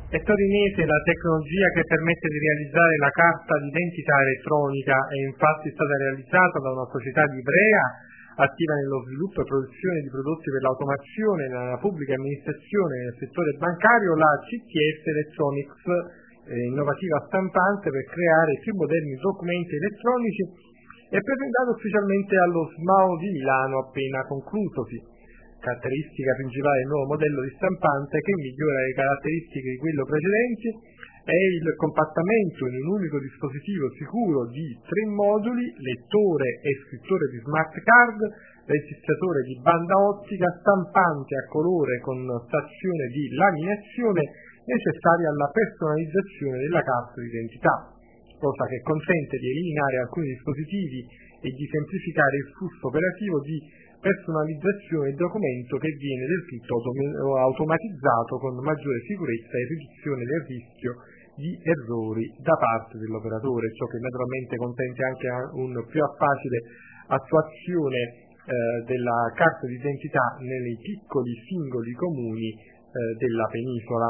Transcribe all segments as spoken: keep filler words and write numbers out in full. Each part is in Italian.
È torinese la tecnologia che permette di realizzare la carta d'identità elettronica, è infatti stata realizzata da una società di Ivrea attiva nello sviluppo e produzione di prodotti per l'automazione nella pubblica amministrazione e nel settore bancario, la C T S Electronics, eh, innovativa stampante per creare più moderni documenti elettronici, è presentato ufficialmente allo S M A O di Milano appena conclusosi. Caratteristica principale del nuovo modello di stampante, che migliora le caratteristiche di quello precedente, è il compattamento in un unico dispositivo sicuro di tre moduli, lettore e scrittore di smart card, registratore di banda ottica, stampante a colore con stazione di laminazione necessaria alla personalizzazione della carta d'identità, cosa che consente di eliminare alcuni dispositivi e di semplificare il flusso operativo di personalizzazione del documento, che viene del tutto automatizzato con maggiore sicurezza e riduzione del rischio di errori da parte dell'operatore, ciò che naturalmente consente anche un più facile attuazione eh, della carta d'identità nei piccoli singoli comuni eh, della penisola.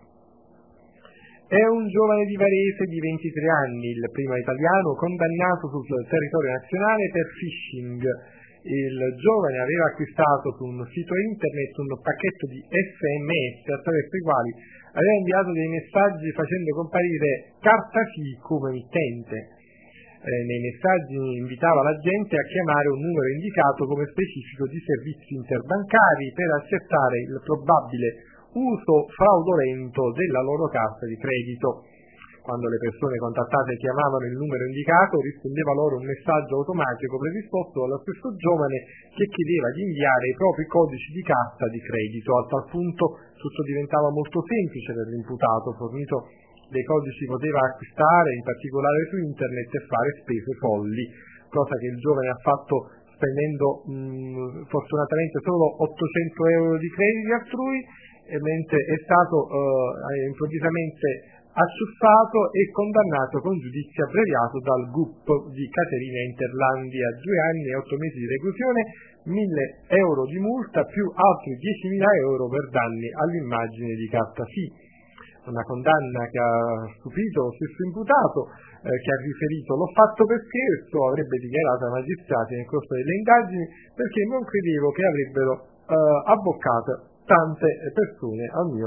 È un giovane di Varese di ventitré anni, il primo italiano condannato sul territorio nazionale per phishing. Il giovane aveva acquistato su un sito internet un pacchetto di S M S attraverso i quali aveva inviato dei messaggi facendo comparire carta sì come emittente. Eh, nei messaggi invitava la gente a chiamare un numero indicato come specifico di servizi interbancari per accertare il probabile uso fraudolento della loro carta di credito. Quando le persone contattate chiamavano il numero indicato, rispondeva loro un messaggio automatico predisposto dallo stesso giovane che chiedeva di inviare i propri codici di carta di credito. A tal punto tutto diventava molto semplice per l'imputato. Fornito dei codici poteva acquistare, in particolare su internet, e fare spese folli, cosa che il giovane ha fatto spendendo mh, fortunatamente solo ottocento euro di crediti altrui, e mentre è stato eh, improvvisamente acciuffato e condannato con giudizio abbreviato dal G U P di Caterina Interlandi a due anni e otto mesi di reclusione, mille euro di multa più altri diecimila euro per danni all'immagine di carta sì. Una condanna che ha stupito lo stesso imputato, eh, che ha riferito: l'ho fatto per scherzo, avrebbe dichiarato ai magistrati nel corso delle indagini, perché non credevo che avrebbero eh, abboccato tante persone al mio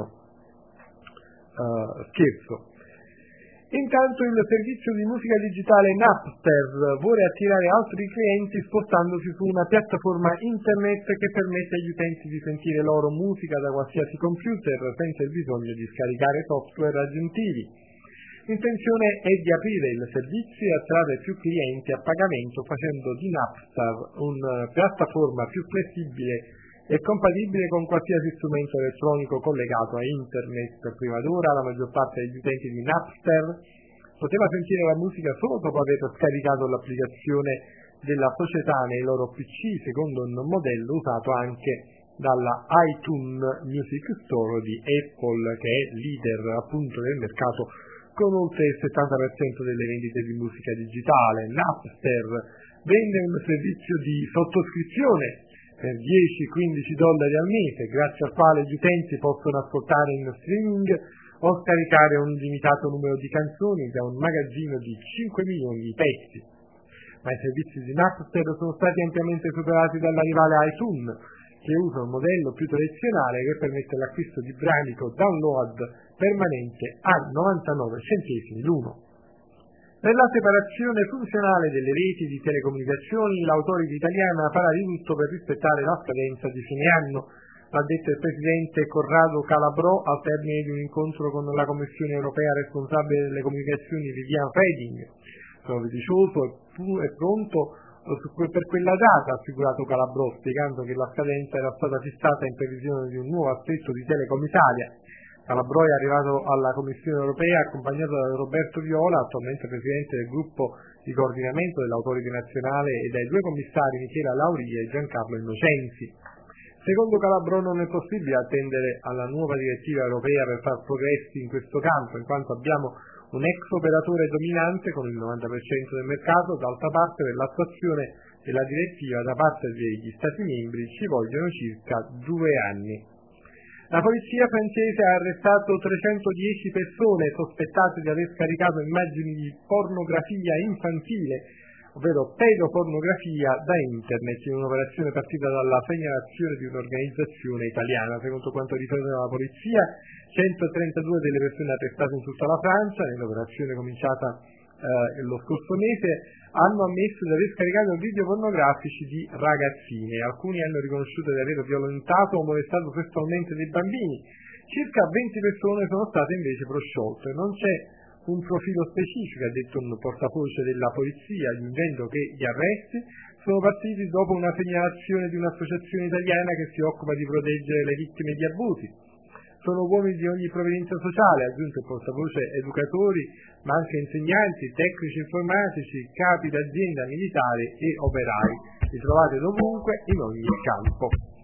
Uh, scherzo. Intanto il servizio di musica digitale Napster vuole attirare altri clienti spostandosi su una piattaforma internet che permette agli utenti di sentire loro musica da qualsiasi computer senza il bisogno di scaricare software aggiuntivi. L'intenzione è di aprire il servizio e attrarre più clienti a pagamento, facendo di Napster una piattaforma più flessibile è compatibile con qualsiasi strumento elettronico collegato a internet. Prima d'ora la maggior parte degli utenti di Napster poteva sentire la musica solo dopo aver scaricato l'applicazione della società nei loro P C, secondo un modello usato anche dalla iTunes Music Store di Apple, che è leader appunto del mercato con oltre il settanta per cento delle vendite di musica digitale. Napster vende un servizio di sottoscrizione per dieci quindici dollari al mese, grazie al quale gli utenti possono ascoltare in streaming o scaricare un limitato numero di canzoni da un magazzino di cinque milioni di pezzi. Ma i servizi di Napster sono stati ampiamente superati dalla rivale iTunes, che usa un modello più tradizionale che permette l'acquisto di brani con download permanente a novantanove centesimi l'uno. Per la separazione funzionale delle reti di telecomunicazioni, l'autorità italiana farà di tutto per rispettare la scadenza di fine anno, l'ha detto il presidente Corrado Calabrò al termine di un incontro con la Commissione europea responsabile delle comunicazioni Viviane Reding. Sono fiducioso e pronto per quella data, ha assicurato Calabrò, spiegando che la scadenza era stata fissata in previsione di un nuovo assetto di Telecom Italia. Calabrò è arrivato alla Commissione europea accompagnato da Roberto Viola, attualmente presidente del gruppo di coordinamento dell'Autorità nazionale, e dai due commissari Michela Lauria e Giancarlo Innocenzi. Secondo Calabrò non è possibile attendere alla nuova direttiva europea per far progressi in questo campo, in quanto abbiamo un ex operatore dominante con il novanta per cento del mercato. D'altra parte, per l'attuazione della direttiva da parte degli Stati membri ci vogliono circa due anni. La polizia francese ha arrestato trecentodieci persone sospettate di aver scaricato immagini di pornografia infantile, ovvero pedopornografia, da internet, in un'operazione partita dalla segnalazione di un'organizzazione italiana. Secondo quanto riferito dalla polizia, centotrentadue delle persone arrestate in tutta la Francia, nell'operazione cominciata eh, lo scorso mese, hanno ammesso di aver scaricato video pornografici di ragazzine. Alcuni hanno riconosciuto di aver violentato o molestato sessualmente dei bambini. Circa venti persone sono state invece prosciolte. Non c'è un profilo specifico, ha detto un portavoce della polizia, aggiungendo che gli arresti sono partiti dopo una segnalazione di un'associazione italiana che si occupa di proteggere le vittime di abusi. Sono uomini di ogni provenienza sociale, ha aggiunto il portavoce, educatori, ma anche insegnanti, tecnici informatici, capi d'azienda militari e operai. Li trovate dovunque, in ogni campo.